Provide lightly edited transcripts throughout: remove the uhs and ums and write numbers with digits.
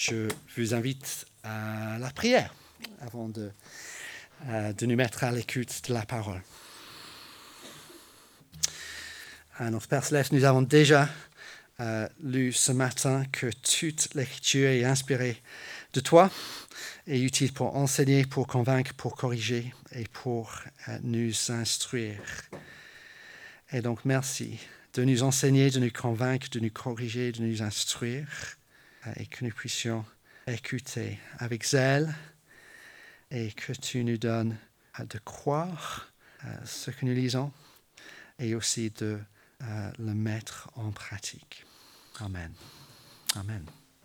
je vous invite à la prière avant de nous mettre à l'écoute de la parole. Notre Père Céleste, nous avons déjà lu ce matin que toute l'écriture est inspirée de toi et utile pour enseigner, pour convaincre, pour corriger et pour nous instruire. Et donc, merci de nous enseigner, de nous convaincre, de nous corriger, de nous instruire et que nous puissions écouter avec zèle et que tu nous donnes de croire ce que nous lisons et aussi de le mettre en pratique. Amen. Amen.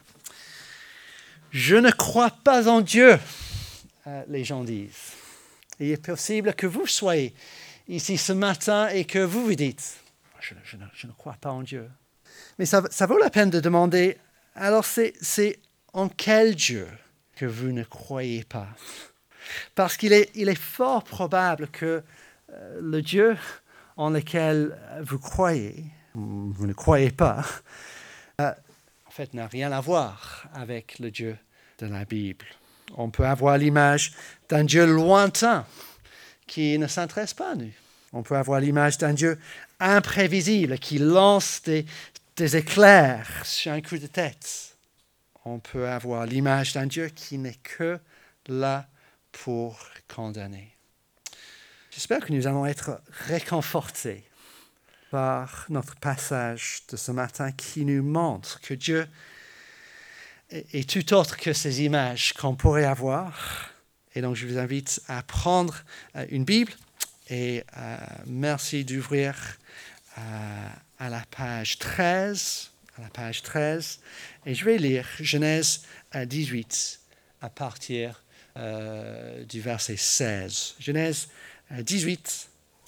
Je ne crois pas en Dieu, les gens disent. Il est possible que vous soyez ici ce matin et que vous vous dites, je ne crois pas en Dieu. Mais ça vaut la peine de demander, alors c'est en quel Dieu que vous ne croyez pas? Parce qu'il est fort probable que le Dieu en lequel vous croyez, vous ne croyez pas, en fait n'a rien à voir avec le Dieu de la Bible. On peut avoir l'image d'un Dieu lointain qui ne s'intéresse pas à nous. On peut avoir l'image d'un Dieu imprévisible qui lance des éclairs sur un coup de tête. On peut avoir l'image d'un Dieu qui n'est que là pour condamner. J'espère que nous allons être réconfortés par notre passage de ce matin qui nous montre que Dieu est tout autre que ces images qu'on pourrait avoir. Et donc, je vous invite à prendre une Bible et merci d'ouvrir à la page 13. Et je vais lire Genèse 18 à partir du verset 16. Genèse 18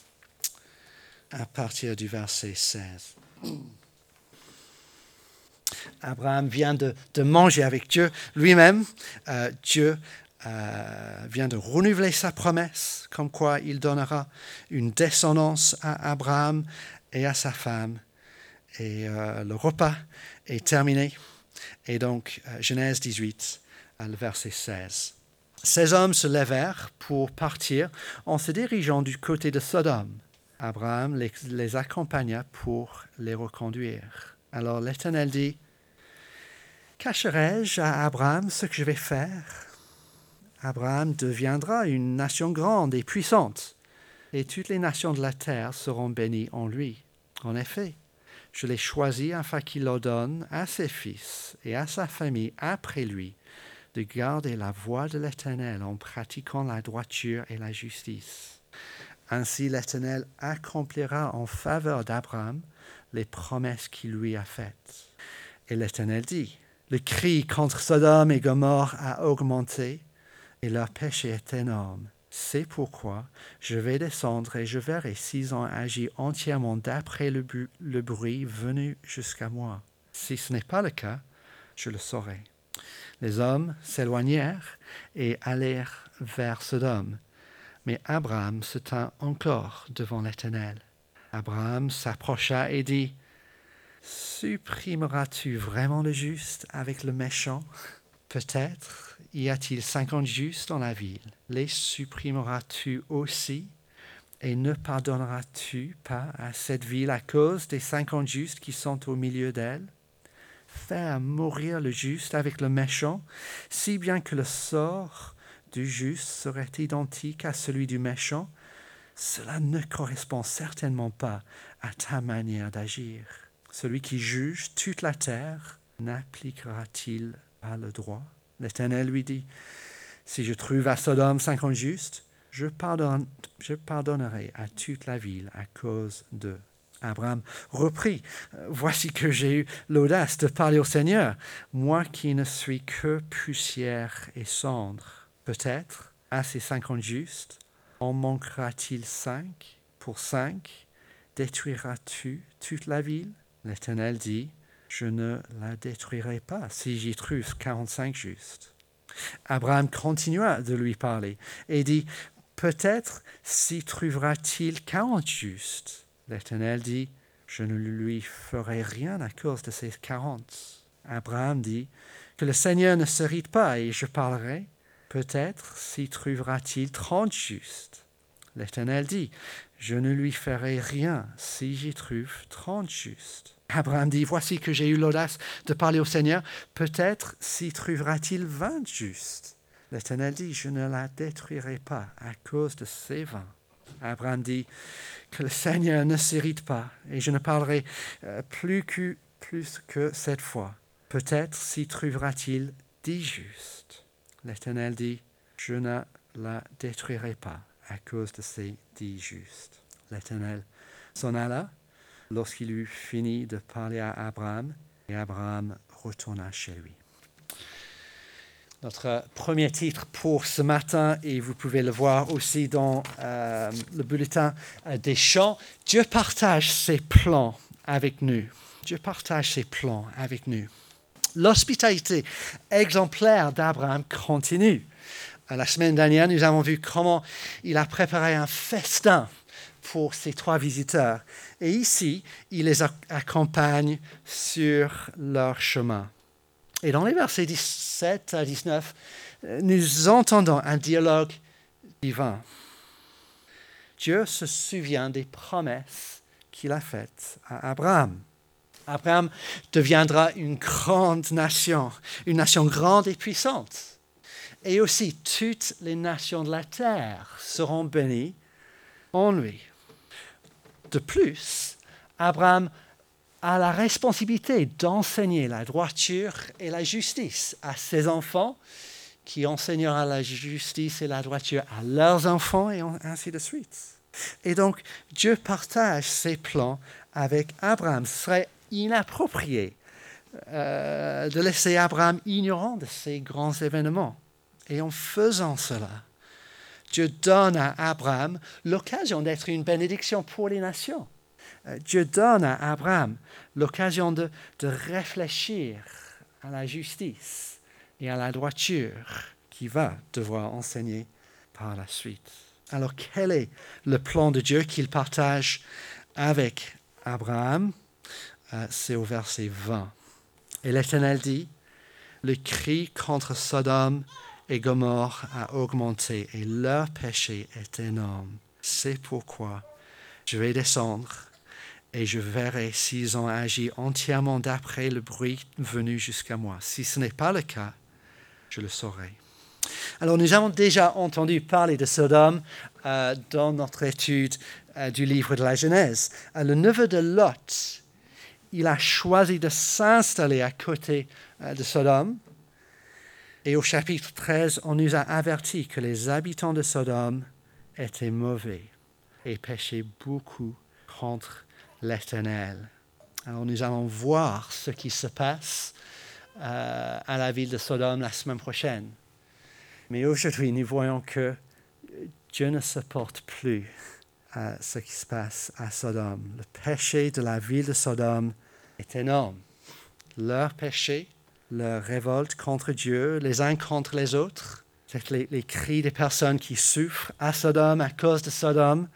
à partir du verset 16. Abraham vient de manger avec Dieu lui-même. Dieu vient de renouveler sa promesse, comme quoi il donnera une descendance à Abraham et à sa femme. Et le repas est terminé. Et donc, Genèse 18, le verset 16. Ces hommes se levèrent pour partir en se dirigeant du côté de Sodome. Abraham les accompagna pour les reconduire. Alors l'Éternel dit, « Cacherai-je à Abraham ce que je vais faire ? Abraham deviendra une nation grande et puissante, et toutes les nations de la terre seront bénies en lui. En effet, je l'ai choisi afin qu'il ordonne à ses fils et à sa famille après lui de garder la voie de l'Éternel en pratiquant la droiture et la justice. Ainsi l'Éternel accomplira en faveur d'Abraham les promesses qu'il lui a faites. » Et l'Éternel dit, « Le cri contre Sodome et Gomorrhe a augmenté, et leur péché est énorme. C'est pourquoi je vais descendre et je verrai s'ils ont agi entièrement d'après le bruit venu jusqu'à moi. Si ce n'est pas le cas, je le saurai. » Les hommes s'éloignèrent et allèrent vers Sodome. Mais Abraham se tint encore devant l'Éternel. Abraham s'approcha et dit, « Supprimeras-tu vraiment le juste avec le méchant ? Peut-être y a-t-il 50 justes dans la ville. Les supprimeras-tu aussi ? Et ne pardonneras-tu pas à cette ville à cause des 50 justes qui sont au milieu d'elle ? Faire mourir le juste avec le méchant, si bien que le sort du juste serait identique à celui du méchant, cela ne correspond certainement pas à ta manière d'agir. Celui qui juge toute la terre, n'appliquera-t-il pas le droit ? L'Éternel lui dit, « Si je trouve à Sodome 50 justes, je pardonnerai à toute la ville à cause d'eux. » Abraham reprit, « Voici que j'ai eu l'audace de parler au Seigneur, moi qui ne suis que poussière et cendre. Peut-être, à ces 50 justes, en manquera-t-il 5 pour 5? Détruiras-tu toute la ville ? » L'Éternel dit, « Je ne la détruirai pas si j'y trouve 45 justes. » Abraham continua de lui parler et dit, « Peut-être s'y trouvera-t-il 40 justes. » L'Éternel dit, « Je ne lui ferai rien à cause de ces 40. » Abraham dit, « que le Seigneur ne s'irrite pas et je parlerai. Peut-être s'y trouvera-t-il 30 justes. L'Éternel dit, je ne lui ferai rien si j'y trouve 30 justes. Abraham dit, voici que j'ai eu l'audace de parler au Seigneur. Peut-être s'y trouvera-t-il 20 justes. L'Éternel dit, je ne la détruirai pas à cause de ces 20. Abraham dit, que le Seigneur ne s'irrite pas et je ne parlerai plus que cette fois. Peut-être s'y trouvera-t-il 10 justes. L'Éternel dit, je ne la détruirai pas à cause de ces 10 justes. L'Éternel s'en alla lorsqu'il eut fini de parler à Abraham, et Abraham retourna chez lui. Notre premier titre pour ce matin, et vous pouvez le voir aussi dans le bulletin des chants, Dieu partage ses plans avec nous. Dieu partage ses plans avec nous. L'hospitalité exemplaire d'Abraham continue. La semaine dernière, nous avons vu comment il a préparé un festin pour ses 3 visiteurs. Et ici, il les accompagne sur leur chemin. Et dans les versets 17 à 19, nous entendons un dialogue divin. Dieu se souvient des promesses qu'il a faites à Abraham. Abraham deviendra une nation grande et puissante. Et aussi, toutes les nations de la terre seront bénies en lui. De plus, Abraham a la responsabilité d'enseigner la droiture et la justice à ses enfants, qui enseignera la justice et la droiture à leurs enfants, et ainsi de suite. Et donc, Dieu partage ses plans avec Abraham. Ce serait inapproprié de laisser Abraham ignorant de ces grands événements. Et en faisant cela, Dieu donne à Abraham l'occasion d'être une bénédiction pour les nations. Dieu donne à Abraham l'occasion de réfléchir à la justice et à la droiture qu'il va devoir enseigner par la suite. Alors, quel est le plan de Dieu qu'il partage avec Abraham? C'est au verset 20. Et l'Éternel dit, le cri contre Sodome et Gomorrhe a augmenté et leur péché est énorme. C'est pourquoi je vais descendre et je verrai s'ils ont agi entièrement d'après le bruit venu jusqu'à moi. Si ce n'est pas le cas, je le saurai. Alors, nous avons déjà entendu parler de Sodome dans notre étude du livre de la Genèse. Le neveu de Lot, il a choisi de s'installer à côté de Sodome. Et au chapitre 13, on nous a averti que les habitants de Sodome étaient mauvais et péchaient beaucoup contre l'Éternel. Alors nous allons voir ce qui se passe à la ville de Sodome la semaine prochaine. Mais aujourd'hui, nous voyons que Dieu ne supporte plus ce qui se passe à Sodome. Le péché de la ville de Sodome est énorme. Leur péché, leur révolte contre Dieu, les uns contre les autres, c'est les cris des personnes qui souffrent à Sodome à cause de Sodome,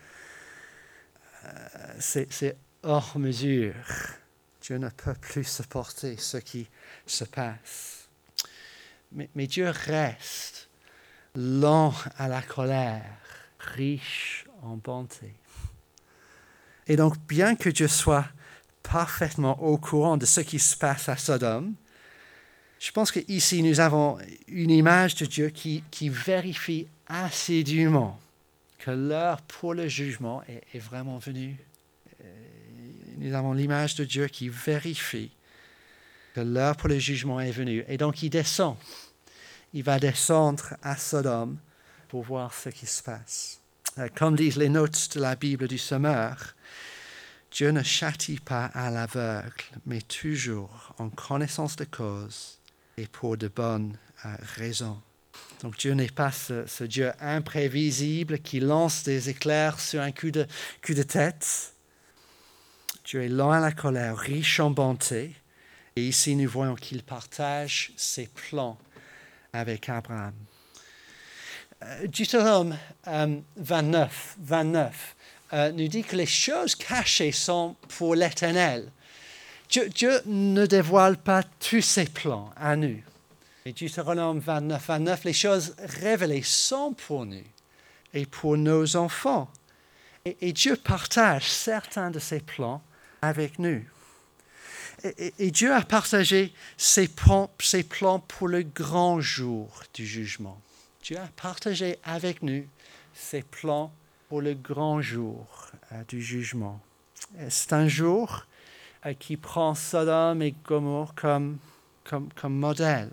c'est hors mesure. Dieu ne peut plus supporter ce qui se passe. Mais Dieu reste lent à la colère, riche en bonté. Et donc, bien que Dieu soit parfaitement au courant de ce qui se passe à Sodome, je pense qu'ici, nous avons une image de Dieu qui vérifie assidûment que l'heure pour le jugement est vraiment venue. Nous avons l'image de Dieu qui vérifie que l'heure pour le jugement est venue. Et donc, il descend. Il va descendre à Sodome pour voir ce qui se passe. Comme disent les notes de la Bible du Sommeur, Dieu ne châtie pas à l'aveugle, mais toujours en connaissance de cause et pour de bonnes raisons. Donc Dieu n'est pas ce Dieu imprévisible qui lance des éclairs sur un coup de tête. Dieu est lent à la colère, riche en bonté. Et ici, nous voyons qu'il partage ses plans avec Abraham. Deutéronome 29 nous dit que les choses cachées sont pour l'Éternel. Dieu ne dévoile pas tous ses plans à nous. Et Deutéronome 29, 29, les choses révélées sont pour nous et pour nos enfants. Et Dieu partage certains de ses plans avec nous. Et Dieu a partagé ses plans pour le grand jour du jugement. Dieu a partagé avec nous ses plans pour le grand jour du jugement. C'est un jour qui prend Sodome et Gomorrhe comme modèle.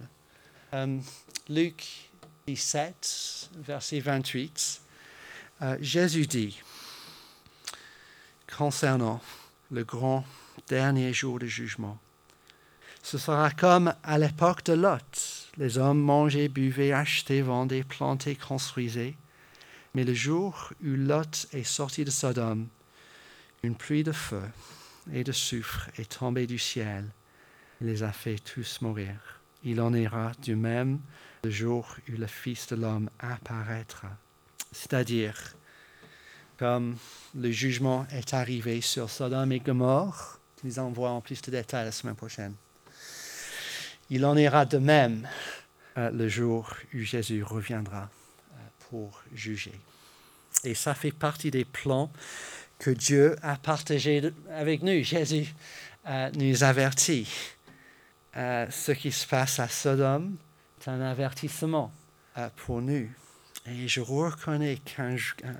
Luc 17, verset 28, Jésus dit, concernant le grand dernier jour de jugement, ce sera comme à l'époque de Lot. Les hommes mangeaient, buvaient, achetaient, vendaient, plantaient, construisaient. Mais le jour où Lot est sorti de Sodome, une pluie de feu et de soufre est tombée du ciel et les a fait tous mourir. Il en ira du même le jour où le Fils de l'homme apparaîtra. C'est-à-dire, comme le jugement est arrivé sur Sodome et Gomorrhe, nous en voyons en plus de détails la semaine prochaine. Il en ira de même le jour où Jésus reviendra pour juger. Et ça fait partie des plans que Dieu a partagés avec nous. Jésus nous avertit. Ce qui se passe à Sodome est un avertissement pour nous. Et je reconnais qu'un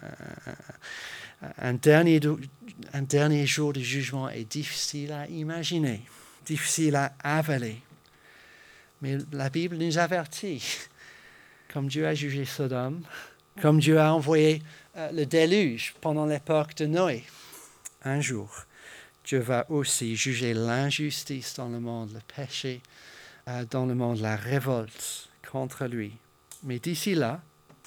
dernier jour de jugement est difficile à imaginer, difficile à avaler. Mais la Bible nous avertit, comme Dieu a jugé Sodome, comme Dieu a envoyé le déluge pendant l'époque de Noé. Un jour, Dieu va aussi juger l'injustice dans le monde, le péché dans le monde, la révolte contre lui. Mais d'ici là,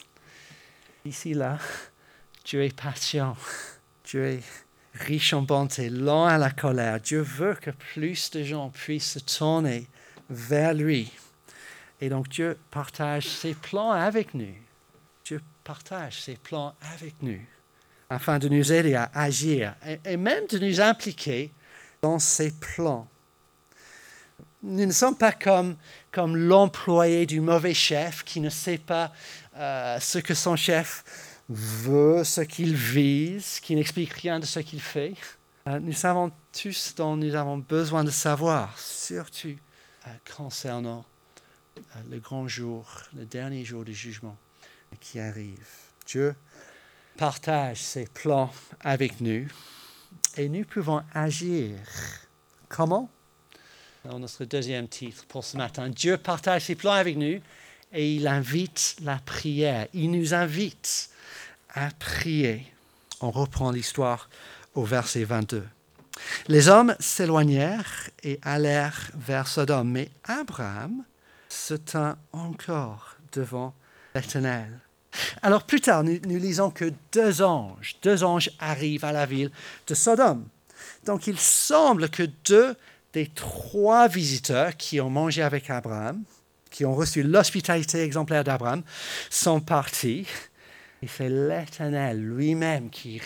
Dieu est patient. Dieu est riche en bonté, lent à la colère. Dieu veut que plus de gens puissent se tourner vers lui. Et donc Dieu partage ses plans avec nous. Dieu partage ses plans avec nous afin de nous aider à agir et même de nous impliquer dans ses plans. Nous ne sommes pas comme l'employé du mauvais chef qui ne sait pas ce que son chef veut, ce qu'il vise, qui n'explique rien de ce qu'il fait. Nous savons tous ce dont nous avons besoin de savoir, surtout concernant le grand jour, le dernier jour du jugement qui arrive. Dieu partage ses plans avec nous et nous pouvons agir. Comment? Dans notre deuxième titre pour ce matin, Dieu partage ses plans avec nous et il invite la prière. Il nous invite à prier. On reprend l'histoire au verset 22. Les hommes s'éloignèrent et allèrent vers Sodome, mais Abraham se tint encore devant l'Éternel. Alors plus tard, nous lisons que deux anges arrivent à la ville de Sodome. Donc il semble que deux des trois visiteurs qui ont mangé avec Abraham, qui ont reçu l'hospitalité exemplaire d'Abraham, sont partis. Et c'est l'Éternel lui-même qui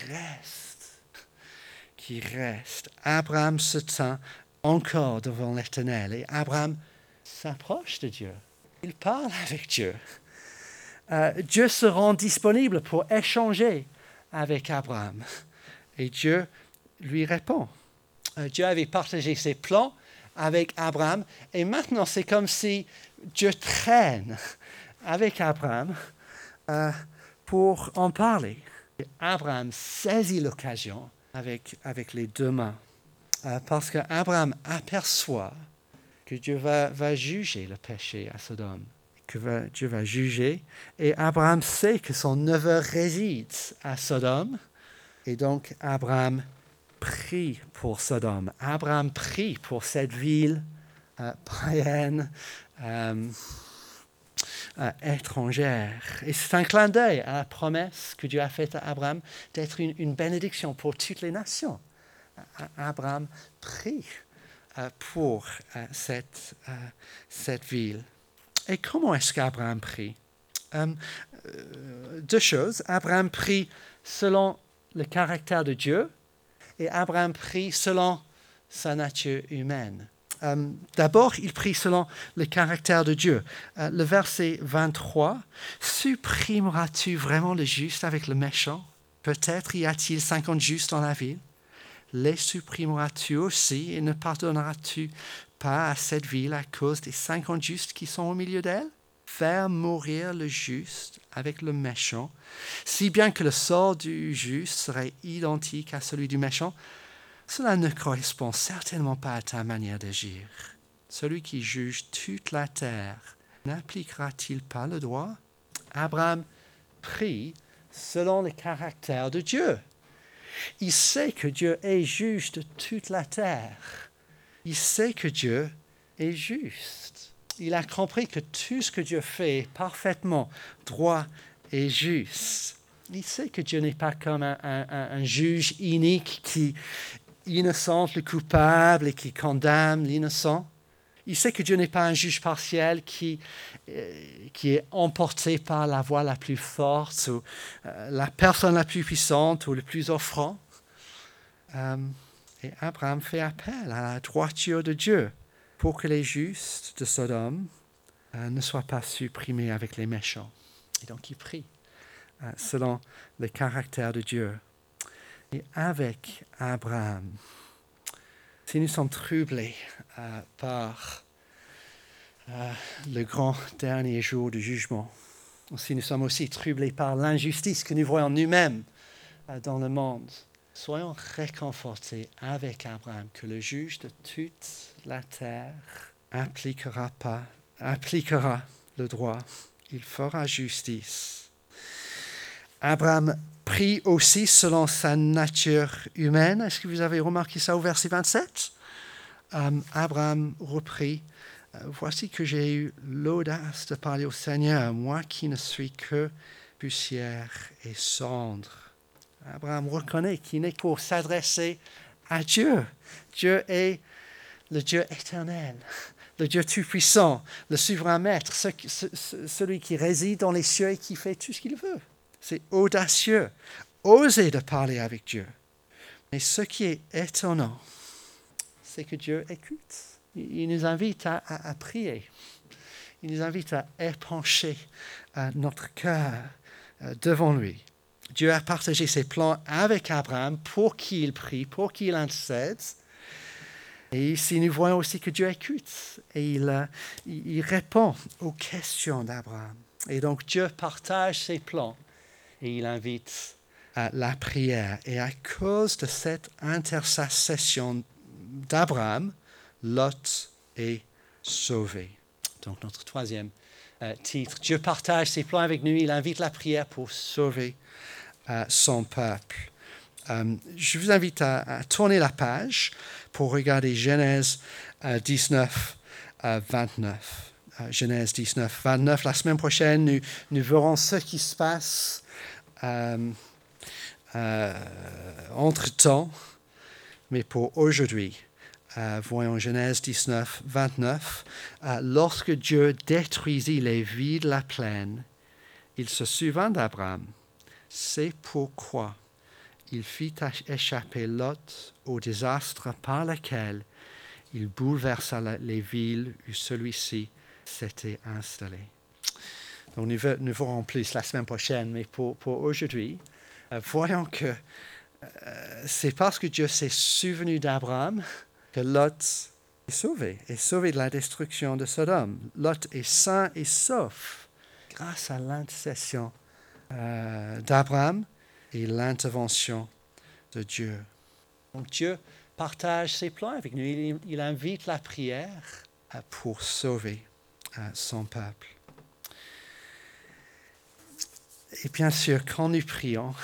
reste. Abraham se tint encore devant l'Éternel et Abraham s'approche de Dieu. Il parle avec Dieu. Dieu se rend disponible pour échanger avec Abraham. Et Dieu lui répond. Dieu avait partagé ses plans avec Abraham et maintenant c'est comme si Dieu traîne avec Abraham pour en parler. Et Abraham saisit l'occasion avec les deux mains parce qu'Abraham aperçoit que Dieu va juger le péché à Sodome, que Dieu va juger et Abraham sait que son neveu réside à Sodome et donc Abraham prie pour Sodome. Abraham prie pour cette ville païenne, étrangère. Et c'est un clin d'œil à la promesse que Dieu a faite à Abraham d'être une bénédiction pour toutes les nations. Abraham prie pour cette ville. Et comment est-ce qu'Abraham prie? Deux choses. Abraham prie selon le caractère de Dieu et Abraham prie selon sa nature humaine. D'abord, il prie selon le caractère de Dieu. Le verset 23, « Supprimeras-tu vraiment le juste avec le méchant? Peut-être y a-t-il 50 justes dans la ville. Les supprimeras-tu aussi et ne pardonneras-tu pas à cette ville à cause des 50 justes qui sont au milieu d'elle? Faire mourir le juste avec le méchant, si bien que le sort du juste serait identique à celui du méchant. Cela ne correspond certainement pas à ta manière d'agir. Celui qui juge toute la terre, n'appliquera-t-il pas le droit? » Abraham prie selon le caractère de Dieu. Il sait que Dieu est juge de toute la terre. Il sait que Dieu est juste. Il a compris que tout ce que Dieu fait est parfaitement droit et juste. Il sait que Dieu n'est pas comme un juge inique qui innocente le coupable et qui condamne l'innocent. Il sait que Dieu n'est pas un juge partiel qui est emporté par la voix la plus forte ou la personne la plus puissante ou le plus offrant. Et Abraham fait appel à la droiture de Dieu pour que les justes de Sodome ne soient pas supprimés avec les méchants. Et donc il prie selon le caractère de Dieu. Et avec Abraham, si nous sommes troublés par le grand dernier jour du jugement, si nous sommes aussi troublés par l'injustice que nous voyons nous-mêmes dans le monde, soyons réconfortés avec Abraham que le juge de toute la terre appliquera le droit, il fera justice. Abraham prie aussi selon sa nature humaine. Est-ce que vous avez remarqué ça au verset 27? Abraham reprit, « Voici que j'ai eu l'audace de parler au Seigneur, moi qui ne suis que poussière et cendre. » Abraham reconnaît qu'il n'est pour s'adresser à Dieu. Dieu est le Dieu éternel, le Dieu tout-puissant, le souverain maître, celui qui réside dans les cieux et qui fait tout ce qu'il veut. C'est audacieux, oser de parler avec Dieu. Mais ce qui est étonnant, c'est que Dieu écoute. Il nous invite à prier. Il nous invite à épancher notre cœur devant lui. Dieu a partagé ses plans avec Abraham pour qu'il prie, pour qu'il intercède. Et ici, nous voyons aussi que Dieu écoute et il répond aux questions d'Abraham. Et donc, Dieu partage ses plans. Et il invite à la prière. Et à cause de cette intercession d'Abraham, Lot est sauvé. Donc notre troisième titre. Dieu partage ses plans avec nous. Il invite la prière pour sauver son peuple. Je vous invite à tourner la page pour regarder Genèse 19, 29. Genèse 19, 29. La semaine prochaine, nous verrons ce qui se passe entre-temps, mais pour aujourd'hui, voyons Genèse 19, 29. Lorsque Dieu détruisit les villes de la plaine, il se souvint d'Abraham. C'est pourquoi il fit échapper Lot au désastre par lequel il bouleversa les villes où celui-ci s'était installé. Donc nous verrons plus la semaine prochaine, mais pour aujourd'hui, voyons que c'est parce que Dieu s'est souvenu d'Abraham que Lot est sauvé de la destruction de Sodome. Lot est sain et sauf grâce à l'intercession d'Abraham et l'intervention de Dieu. Donc Dieu partage ses plans avec nous. Il invite la prière pour sauver son peuple. Et bien sûr, quand nous prions,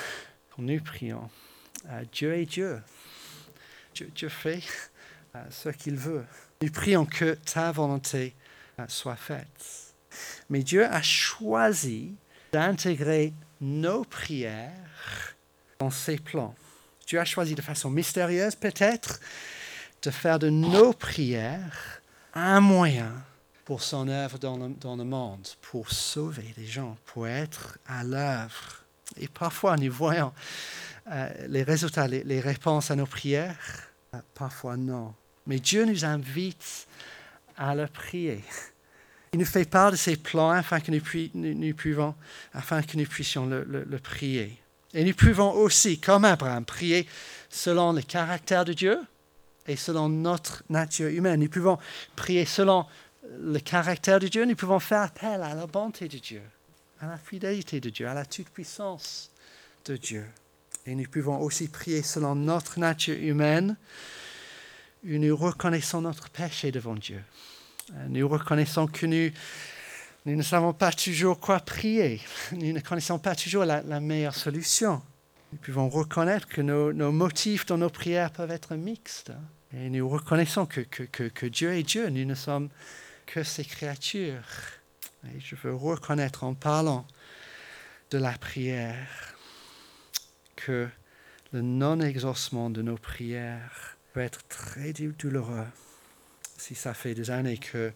Dieu est Dieu. Dieu fait ce qu'il veut. Nous prions que ta volonté soit faite. Mais Dieu a choisi d'intégrer nos prières dans ses plans. Dieu a choisi de façon mystérieuse, peut-être, de faire de nos prières un moyen pour son œuvre dans le monde, pour sauver les gens, pour être à l'œuvre. Et parfois, nous voyons les résultats, les réponses à nos prières. Parfois, non. Mais Dieu nous invite à le prier. Il nous fait part de ses plans afin que nous puissions le prier. Et nous pouvons aussi, comme Abraham, prier selon le caractère de Dieu et selon notre nature humaine. Nous pouvons prier selon le caractère de Dieu. Nous pouvons faire appel à la bonté de Dieu, à la fidélité de Dieu, à la toute-puissance de Dieu. Et nous pouvons aussi prier selon notre nature humaine, où nous reconnaissons notre péché devant Dieu. Nous reconnaissons que nous ne savons pas toujours quoi prier. Nous ne connaissons pas toujours la meilleure solution. Nous pouvons reconnaître que nos motifs dans nos prières peuvent être mixtes. Et nous reconnaissons que Dieu est Dieu. Nous ne sommes que ses créatures. Et je veux reconnaître en parlant de la prière que le non-exaucement de nos prières peut être très douloureux. Si ça fait des années que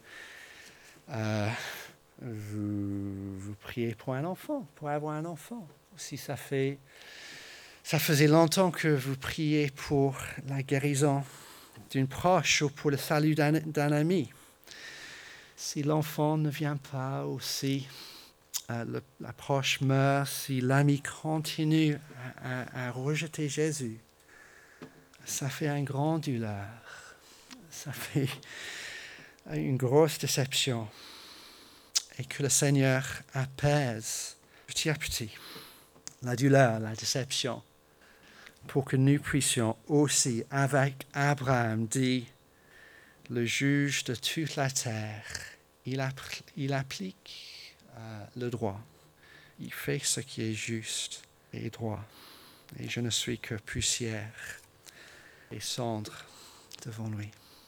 vous priez pour un enfant, pour avoir un enfant. Si ça faisait longtemps que vous priez pour la guérison d'une proche ou pour le salut d'un ami. Si l'enfant ne vient pas ou si la proche meurt, si l'ami continue à rejeter Jésus, ça fait un grand douleur. Ça fait une grosse déception. Et que le Seigneur apaise petit à petit la douleur, la déception, pour que nous puissions aussi, avec Abraham, dire, le juge de toute la terre, il applique le droit. Il fait ce qui est juste et droit. Et je ne suis que poussière et cendre devant lui.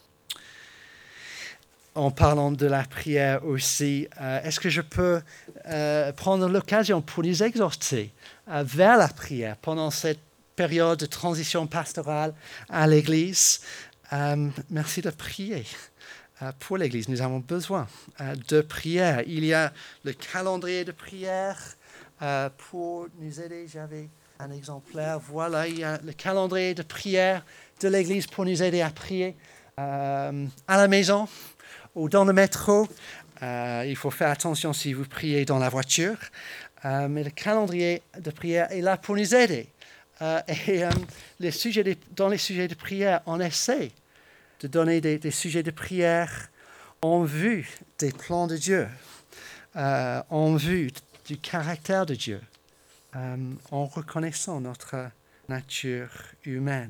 En parlant de la prière aussi, est-ce que je peux prendre l'occasion pour nous exhorter vers la prière pendant cette période de transition pastorale à l'Église? Merci de prier pour l'Église. Nous avons besoin de prière. Il y a le calendrier de prière pour nous aider. J'avais un exemplaire. Voilà, il y a le calendrier de prière de l'Église pour nous aider à prier à la maison ou dans le métro. Il faut faire attention si vous priez dans la voiture. Mais le calendrier de prière est là pour nous aider. Dans les sujets de prière, on essaie de donner des sujets de prière en vue des plans de Dieu, en vue du caractère de Dieu, en reconnaissant notre nature humaine.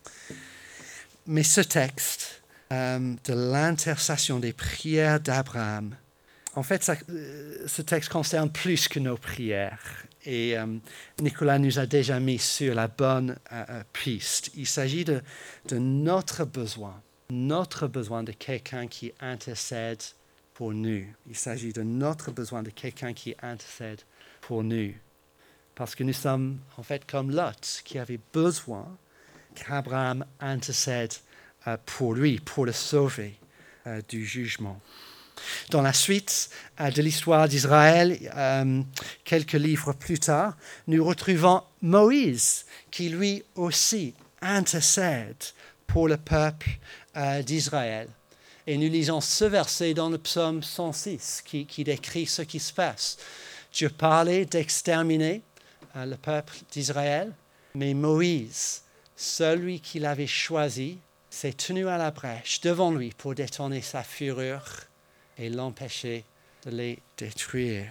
Mais ce texte de l'intercession des prières d'Abraham, en fait, ce texte concerne plus que nos prières. Et Nicolas nous a déjà mis sur la bonne piste. Il s'agit de notre besoin de quelqu'un qui intercède pour nous. Il s'agit de notre besoin de quelqu'un qui intercède pour nous. Parce que nous sommes en fait comme Lot, qui avait besoin qu'Abraham intercède pour lui, pour le sauver du jugement. Dans la suite de l'histoire d'Israël, quelques livres plus tard, nous retrouvons Moïse, qui lui aussi intercède pour le peuple d'Israël. Et nous lisons ce verset dans le psaume 106 qui décrit ce qui se passe. Dieu parlait d'exterminer le peuple d'Israël, mais Moïse, celui qu'il avait choisi, s'est tenu à la brèche devant lui pour détourner sa fureur et l'empêcher de les détruire.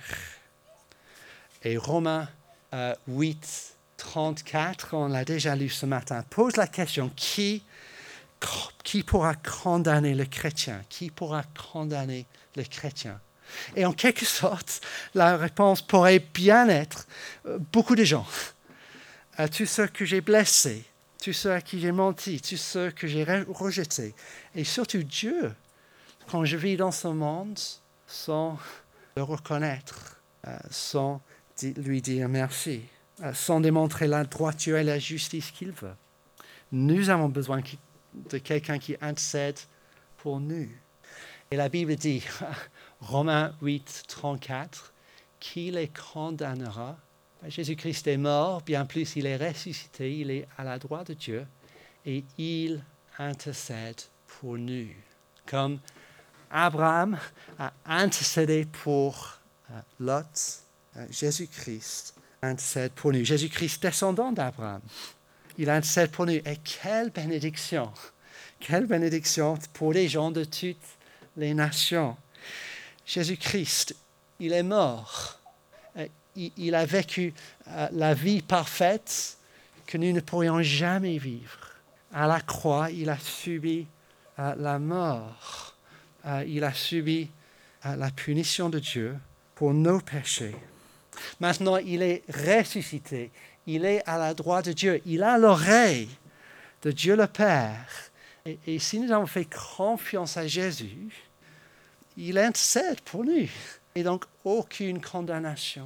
Et Romains 8, 34, on l'a déjà lu ce matin, pose la question, qui pourra condamner le chrétien? Qui pourra condamner le chrétien? Et en quelque sorte, la réponse pourrait bien être beaucoup de gens. Tous ceux que j'ai blessés, tous ceux à qui j'ai menti, tous ceux que j'ai rejetés. Et surtout Dieu, quand je vis dans ce monde, sans le reconnaître, sans lui dire merci, sans démontrer la droiture et la justice qu'il veut. Nous avons besoin de quelqu'un qui intercède pour nous. Et la Bible dit, Romains 8, 34, qui les condamnera? Jésus-Christ est mort, bien plus il est ressuscité, il est à la droite de Dieu et il intercède pour nous, comme Abraham a intercédé pour Lot, Jésus-Christ intercède pour nous. Jésus-Christ, descendant d'Abraham, il intercède pour nous. Et quelle bénédiction pour les gens de toutes les nations. Jésus-Christ, il est mort. Il a vécu la vie parfaite que nous ne pourrions jamais vivre. À la croix, il a subi la mort. Il a subi la punition de Dieu pour nos péchés. Maintenant, il est ressuscité. Il est à la droite de Dieu. Il a l'oreille de Dieu le Père. Et si nous avons fait confiance à Jésus, il intercède pour nous. Et donc, aucune condamnation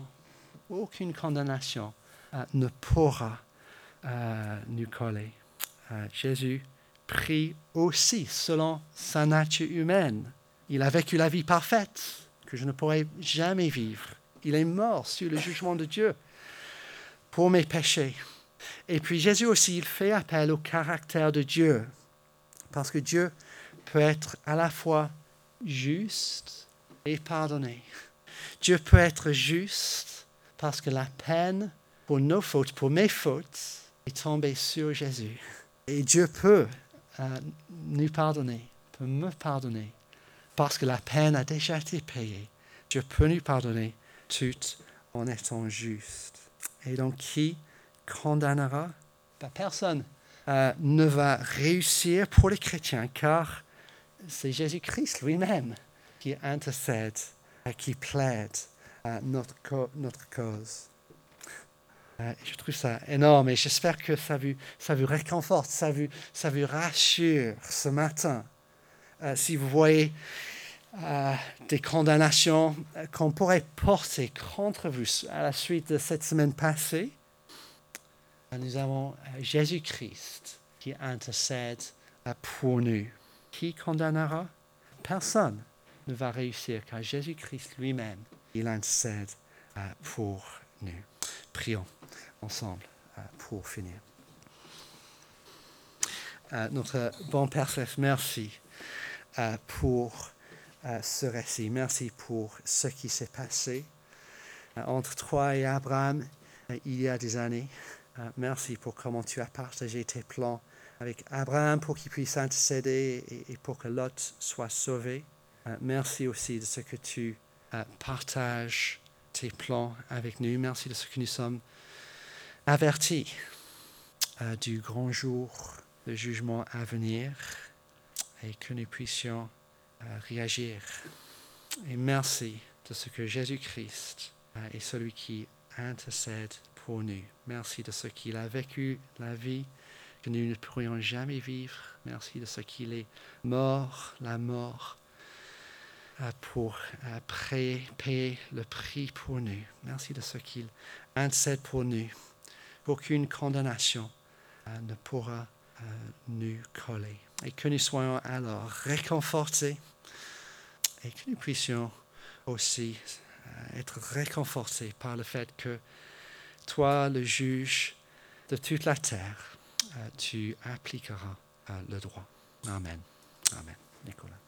ne pourra nous coller. Jésus prie aussi selon sa nature humaine. Il a vécu la vie parfaite que je ne pourrais jamais vivre. Il est mort sur le jugement de Dieu pour mes péchés. Et puis Jésus aussi, il fait appel au caractère de Dieu. Parce que Dieu peut être à la fois juste et pardonné. Dieu peut être juste parce que la peine pour nos fautes, pour mes fautes, est tombée sur Jésus. Et Dieu peut nous pardonner, peut me pardonner, parce que la peine a déjà été payée. Dieu peut nous pardonner tout en étant juste. Et donc, qui condamnera? Personne ne va réussir pour les chrétiens, car c'est Jésus-Christ lui-même qui intercède, qui plaide notre cause. Je trouve ça énorme et j'espère que ça vous réconforte, ça vous rassure ce matin. Si vous voyez des condamnations qu'on pourrait porter contre vous à la suite de cette semaine passée, nous avons Jésus-Christ qui intercède pour nous. Qui condamnera? Personne ne va réussir, car Jésus-Christ lui-même, il intercède pour nous. Prions ensemble pour finir. Notre bon Père Céleste, merci pour ce récit. Merci pour ce qui s'est passé entre toi et Abraham il y a des années. Merci pour comment tu as partagé tes plans avec Abraham pour qu'il puisse intercéder et pour que Lot soit sauvé. Merci aussi de ce que tu partages tes plans avec nous. Merci de ce que nous sommes avertis du grand jour de jugement à venir et que nous puissions réagir. Et merci de ce que Jésus-Christ est celui qui intercède pour nous. Merci de ce qu'il a vécu la vie que nous ne pourrions jamais vivre. Merci de ce qu'il est mort, la mort, pour payer le prix pour nous. Merci de ce qu'il intercède pour nous. Aucune condamnation ne pourra nous coller. Et que nous soyons alors réconfortés et que nous puissions aussi être réconfortés par le fait que toi, le juge de toute la terre, tu appliqueras le droit. Amen. Amen. Nicolas.